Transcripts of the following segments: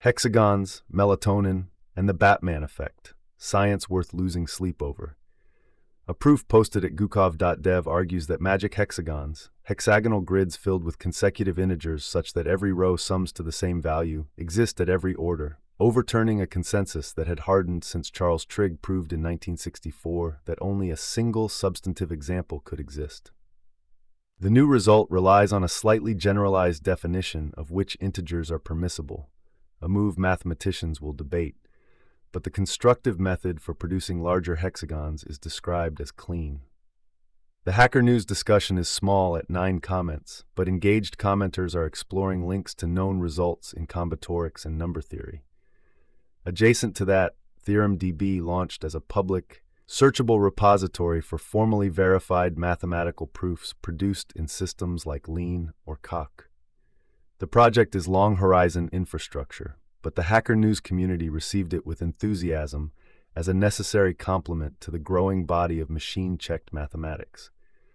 Hexagons, melatonin, and the Batman effect. Science worth losing sleep over. A proof posted at Gukov.dev argues that magic hexagons, hexagonal grids filled with consecutive integers such that every row sums to the same value, exist at every order, overturning a consensus that had hardened since Charles Trigg proved in 1964 that only a single substantive example could exist. The new result relies on a slightly generalized definition of which integers are permissible, a move mathematicians will debate, but the constructive method for producing larger hexagons is described as clean. The Hacker News discussion is small at 9 comments, but engaged commenters are exploring links to known results in combinatorics and number theory. Adjacent to that, TheoremDB launched as a public, searchable repository for formally verified mathematical proofs produced in systems like Lean or Coq. The project is long horizon infrastructure, but the Hacker News community received it with enthusiasm as a necessary complement to the growing body of machine-checked mathematics.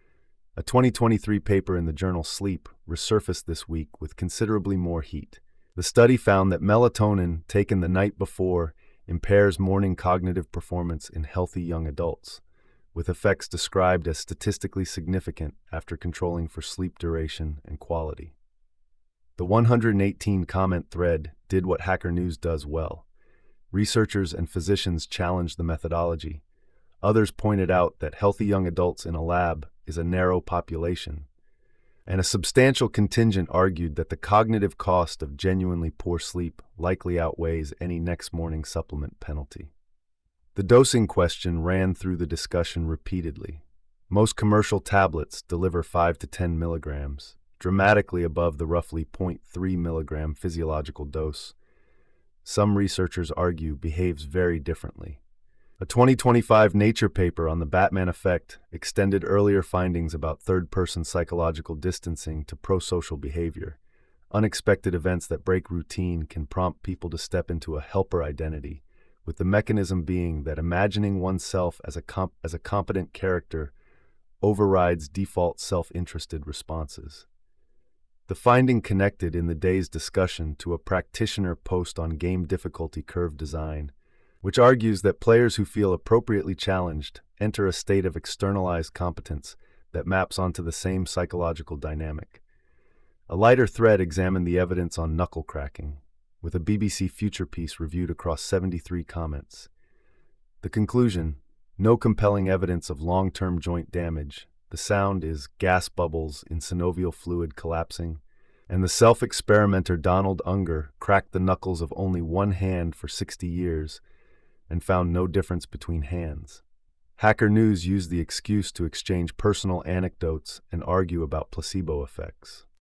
A 2023 paper in the journal Sleep resurfaced this week with considerably more heat. The study found that melatonin taken the night before impairs morning cognitive performance in healthy young adults, with effects described as statistically significant after controlling for sleep duration and quality. The 118-comment thread did what Hacker News does well. Researchers and physicians challenged the methodology. Others pointed out that healthy young adults in a lab is a narrow population, and a substantial contingent argued that the cognitive cost of genuinely poor sleep likely outweighs any next morning supplement penalty. The dosing question ran through the discussion repeatedly. Most commercial tablets deliver 5 to 10 milligrams, dramatically above the roughly 0.3 milligram physiological dose. Some researchers argue behaves very differently. A 2025 Nature paper on the Batman effect extended earlier findings about third-person psychological distancing to prosocial behavior. Unexpected events that break routine can prompt people to step into a helper identity, with the mechanism being that imagining oneself as a competent character overrides default self-interested responses. The finding connected in the day's discussion to a practitioner post on game difficulty curve design, which argues that players who feel appropriately challenged enter a state of externalized competence that maps onto the same psychological dynamic. A lighter thread examined the evidence on knuckle cracking, with a BBC Future piece reviewed across 73 comments. The conclusion: no compelling evidence of long-term joint damage. The sound is gas bubbles in synovial fluid collapsing, and the self-experimenter Donald Unger cracked the knuckles of only one hand for 60 years and found no difference between hands. Hacker News used the excuse to exchange personal anecdotes and argue about placebo effects.